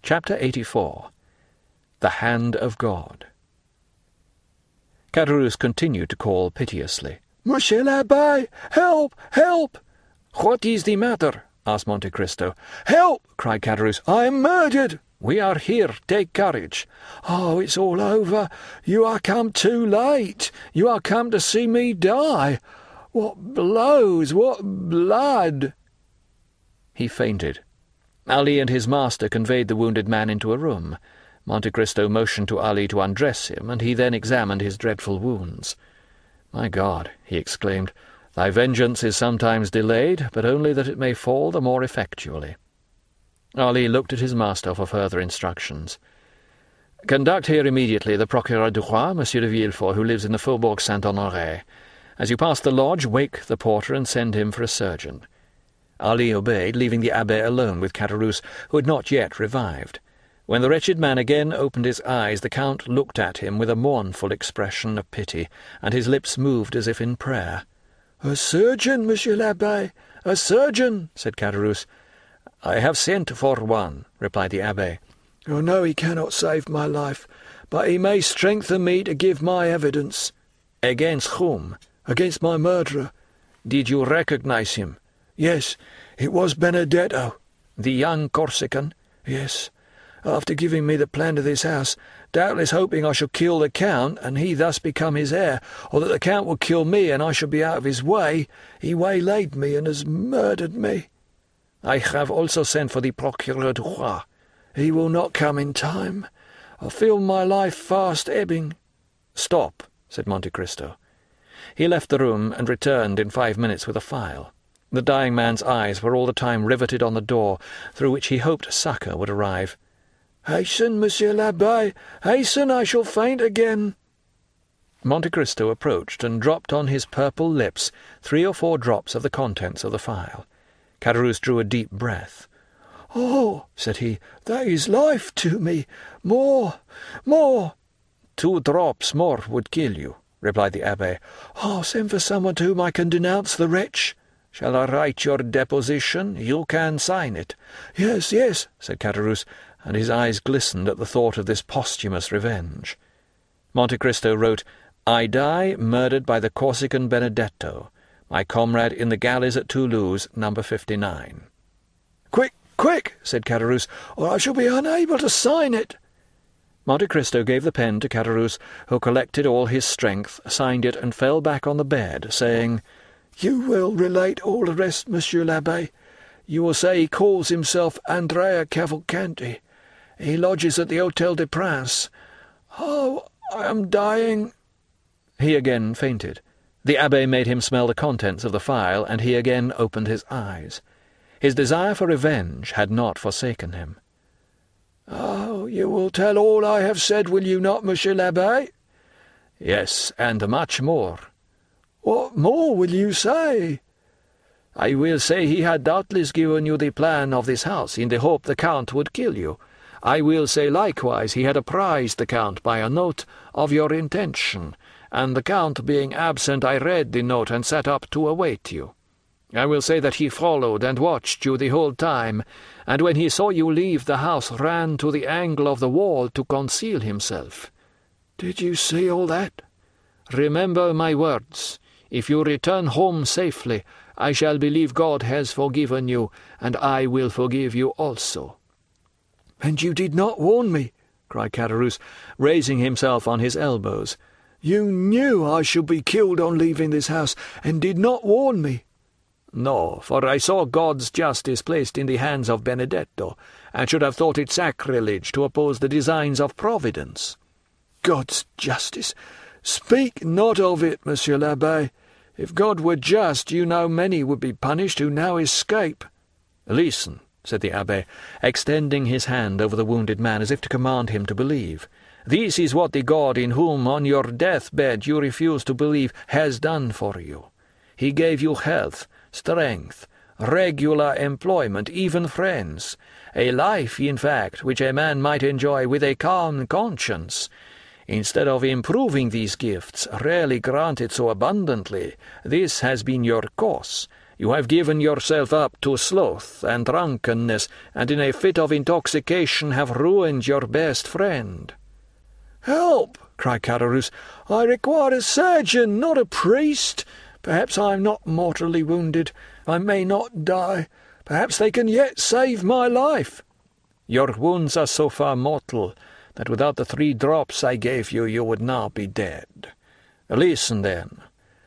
Chapter 84. The Hand of God. Caderousse continued to call piteously. "Monsieur l'Abbé! Help! Help!" "What is the matter?" asked Monte Cristo. "Help!" cried Caderousse. "I am murdered!" "We are here. Take courage." "Oh, it's all over. You are come too late. You are come to see me die. What blows! What blood!" He fainted. Ali and his master conveyed the wounded man into a room. Monte Cristo motioned to Ali to undress him, and he then examined his dreadful wounds. "My God," he exclaimed, "thy vengeance is sometimes delayed, but only that it may fall the more effectually." Ali looked at his master for further instructions. "Conduct here immediately the Procureur du Roi, Monsieur de Villefort, who lives in the Faubourg Saint-Honoré. As you pass the lodge, wake the porter and send him for a surgeon." Ali obeyed, leaving the Abbé alone with Caderousse, who had not yet revived. When the wretched man again opened his eyes, the Count looked at him with a mournful expression of pity, and his lips moved as if in prayer. "A surgeon, Monsieur l'Abbé, a surgeon," said Caderousse. "I have sent for one," replied the Abbé. "Oh, no, he cannot save my life, but he may strengthen me to give my evidence." "Against whom?" "Against my murderer." "Did you recognize him?" "Yes, it was Benedetto." "The young Corsican?" "Yes. After giving me the plan to this house, doubtless hoping I shall kill the Count, and he thus become his heir, or that the Count will kill me and I shall be out of his way, he waylaid me and has murdered me." "I have also sent for the Procureur du Roi." "He will not come in time. I feel my life fast ebbing." "Stop," said Monte Cristo. He left the room and returned in 5 minutes with a file. The dying man's eyes were all the time riveted on the door, through which he hoped succour would arrive. "Hasten, Monsieur l'Abbé, hasten, I shall faint again." Monte Cristo approached and dropped on his purple lips 3 or 4 drops of the contents of the phial. Caderousse drew a deep breath. "Oh," said he, "that is life to me. More, more." 2 drops more would kill you," replied the Abbé. "Oh, send for someone to whom I can denounce the wretch." "Shall I write your deposition? You can sign it." "Yes, yes," said Caderousse, and his eyes glistened at the thought of this posthumous revenge. Monte Cristo wrote, "I die murdered by the Corsican Benedetto, my comrade in the galleys at Toulouse, number 59. "Quick, quick," said Caderousse, "or I shall be unable to sign it." Monte Cristo gave the pen to Caderousse, who collected all his strength, signed it, and fell back on the bed, saying, "You will relate all the rest, Monsieur l'Abbé. You will say he calls himself Andrea Cavalcanti. He lodges at the Hôtel des Princes. Oh, I am dying." He again fainted. The Abbé made him smell the contents of the phial, and he again opened his eyes. His desire for revenge had not forsaken him. "Oh, you will tell all I have said, will you not, Monsieur l'Abbé?" "Yes, and much more." "What more will you say?" "I will say he had doubtless given you the plan of this house in the hope the Count would kill you. I will say likewise he had apprised the Count by a note of your intention, and the Count being absent I read the note and sat up to await you. I will say that he followed and watched you the whole time, and when he saw you leave the house ran to the angle of the wall to conceal himself." "Did you see all that?" "Remember my words. If you return home safely, I shall believe God has forgiven you, and I will forgive you also." "And you did not warn me," cried Caderousse, raising himself on his elbows. "You knew I should be killed on leaving this house, and did not warn me." "No, for I saw God's justice placed in the hands of Benedetto, and should have thought it sacrilege to oppose the designs of Providence." "God's justice! Speak not of it, Monsieur l'Abbé. If God were just, you know many would be punished who now escape." "Listen," said the Abbé, extending his hand over the wounded man as if to command him to believe. "This is what the God in whom on your death-bed you refuse to believe has done for you. He gave you health, strength, regular employment, even friends, a life, in fact, which a man might enjoy with a calm conscience. Instead of improving these gifts, rarely granted so abundantly, this has been your course. You have given yourself up to sloth and drunkenness, and in a fit of intoxication have ruined your best friend." "Help!" cried Caderousse. "I require a surgeon, not a priest. Perhaps I am not mortally wounded. I may not die. Perhaps they can yet save my life." "Your wounds are so far mortal that without the 3 drops I gave you, you would now be dead. Listen, then."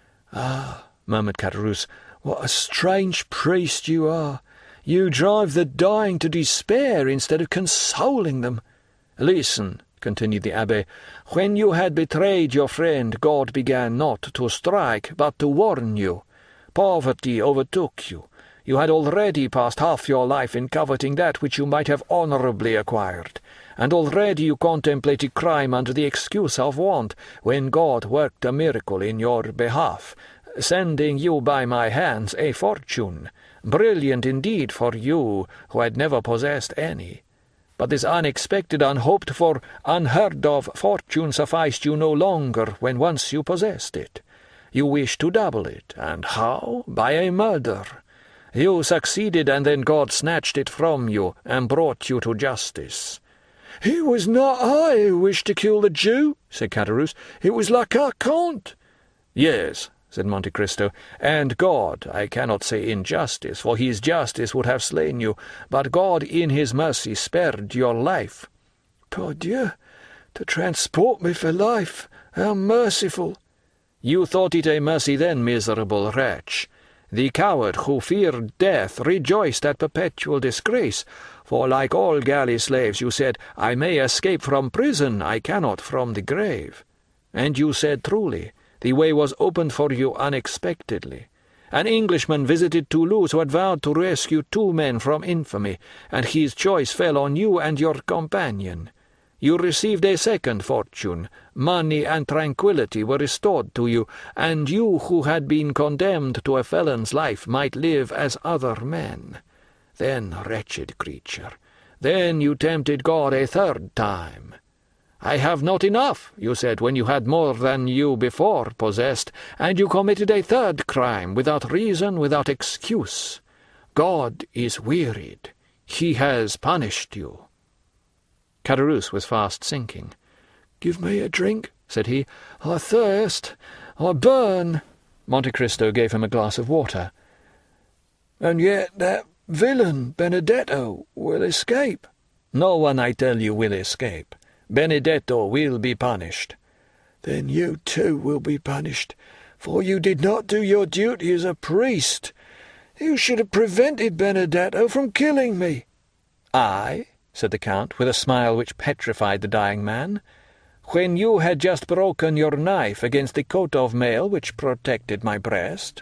"Ah," murmured Caderousse, "what a strange priest you are! You drive the dying to despair instead of consoling them." "Listen," continued the abbé. "When you had betrayed your friend, God began not to strike, but to warn you. Poverty overtook you. You had already passed half your life in coveting that which you might have honourably acquired, and already you contemplated crime under the excuse of want, when God worked a miracle in your behalf, sending you by my hands a fortune, brilliant indeed for you who had never possessed any. But this unexpected, unhoped-for, unheard-of fortune sufficed you no longer when once you possessed it. You wished to double it, and how? By a murder. You succeeded, and then God snatched it from you and brought you to justice." "It was not I who wished to kill the Jew," said Caderousse. "It was La Carconte." "Yes," said Monte Cristo, "and God, I cannot say in justice, for his justice would have slain you, but God in his mercy spared your life." "Pardieu, to transport me for life, how merciful!" "You thought it a mercy then, miserable wretch. The coward who feared death rejoiced at perpetual disgrace, for like all galley slaves you said, 'I may escape from prison, I cannot from the grave.' And you said truly, the way was opened for you unexpectedly. An Englishman visited Toulouse who had vowed to rescue 2 men from infamy, and his choice fell on you and your companion. You received a second fortune. Money and tranquillity were restored to you, and you who had been condemned to a felon's life might live as other men. Then, wretched creature, then you tempted God a 3rd time. 'I have not enough,' you said, when you had more than you before possessed, and you committed a 3rd crime, without reason, without excuse. God is wearied. He has punished you." Caderousse was fast sinking. "Give me a drink," said he. "I thirst. I burn." Monte Cristo gave him a glass of water. "And yet that villain Benedetto will escape." "No one, I tell you, will escape. Benedetto will be punished." "Then you too will be punished, for you did not do your duty as a priest. You should have prevented Benedetto from killing me." "I?" said the Count, with a smile which petrified the dying man, "when you had just broken your knife against the coat of mail which protected my breast?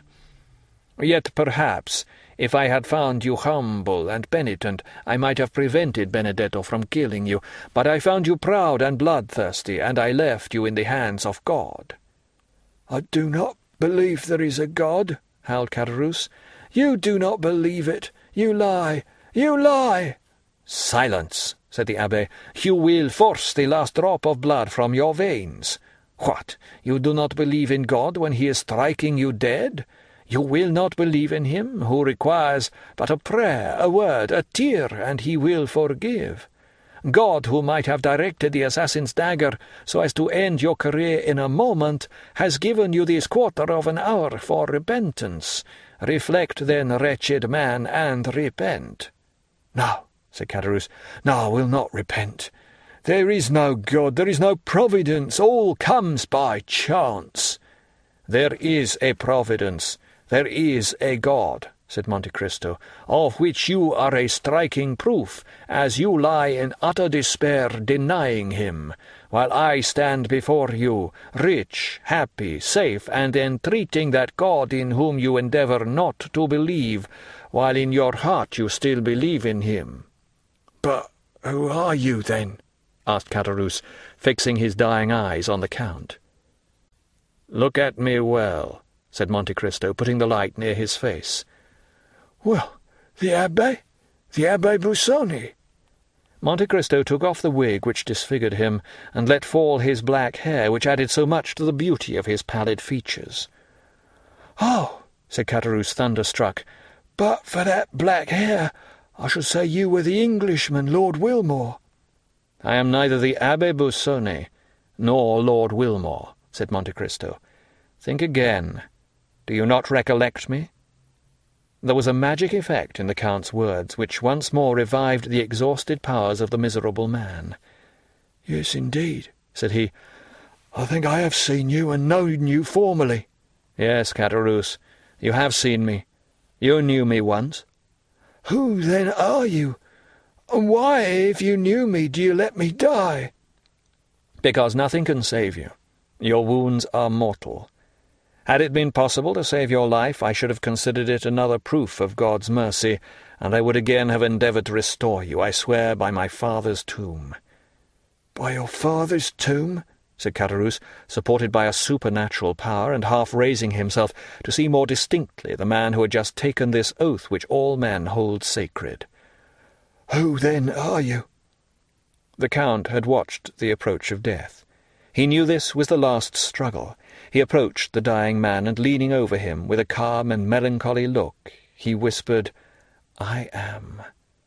Yet perhaps, if I had found you humble and penitent, I might have prevented Benedetto from killing you, but I found you proud and bloodthirsty, and I left you in the hands of God." "I do not believe there is a God," howled Caderousse. "You do not believe it. You lie. You lie." "Silence," said the abbé. "You will force the last drop of blood from your veins. What, you do not believe in God when he is striking you dead? You will not believe in him, who requires but a prayer, a word, a tear, and he will forgive? God, who might have directed the assassin's dagger so as to end your career in a moment, has given you this 1/4 of an hour for repentance. Reflect then, wretched man, and repent." "No," said Caderousse. "No, I will not repent. There is no God, there is no providence, all comes by chance." "There is a providence, there is a God," said Monte Cristo, "of which you are a striking proof, as you lie in utter despair denying him, while I stand before you, rich, happy, safe, and entreating that God in whom you endeavour not to believe, while in your heart you still believe in him." "But who are you, then?" asked Caderousse, fixing his dying eyes on the Count. "Look at me well," said Monte Cristo, putting the light near his face. "Well, the Abbé Busoni." Monte Cristo took off the wig which disfigured him, and let fall his black hair, which added so much to the beauty of his pallid features. "Oh," said Caderousse, thunderstruck. "But for that black hair, I should say you were the Englishman, Lord Wilmore." "I am neither the Abbé Busoni nor Lord Wilmore," said Monte Cristo. "Think again. Do you not recollect me?" There was a magic effect in the Count's words, which once more revived the exhausted powers of the miserable man. "Yes, indeed," said he. "I think I have seen you and known you formerly." "Yes, Caderousse, you have seen me. You knew me once." "Who, then, are you? And why, if you knew me, do you let me die?" "Because nothing can save you. Your wounds are mortal. Had it been possible to save your life, I should have considered it another proof of God's mercy, and I would again have endeavoured to restore you, I swear by my father's tomb." "By your father's tomb?" said Caderousse, supported by a supernatural power, and half raising himself to see more distinctly the man who had just taken this oath which all men hold sacred. "Who, then, are you?" The Count had watched the approach of death. He knew this was the last struggle. He approached the dying man, and leaning over him with a calm and melancholy look, he whispered, I am.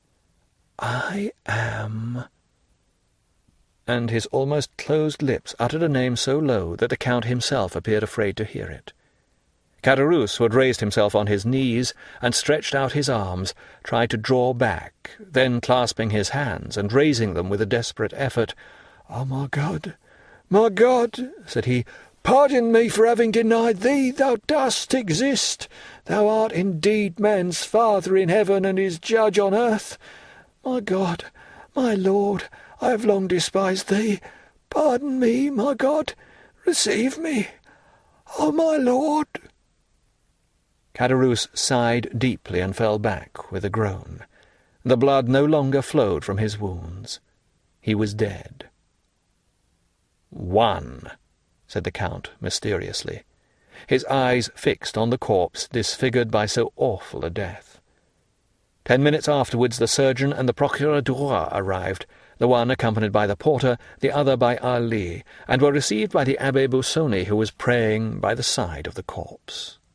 And his almost closed lips uttered a name so low that the Count himself appeared afraid to hear it. Caderousse, who had raised himself on his knees and stretched out his arms, tried to draw back, then clasping his hands and raising them with a desperate effort, "Oh, my God, said he, "pardon me for having denied thee. Thou dost exist. Thou art indeed man's father in heaven and his judge on earth. My God, my Lord, I have long despised thee. Pardon me, my God. Receive me. Oh, my Lord." Caderousse sighed deeply and fell back with a groan. The blood no longer flowed from his wounds. He was dead. "One," said the Count mysteriously, his eyes fixed on the corpse disfigured by so awful a death. 10 minutes afterwards the surgeon and the Procureur du Roi arrived, the one accompanied by the porter, the other by Ali, and were received by the Abbé Busoni, who was praying by the side of the corpse.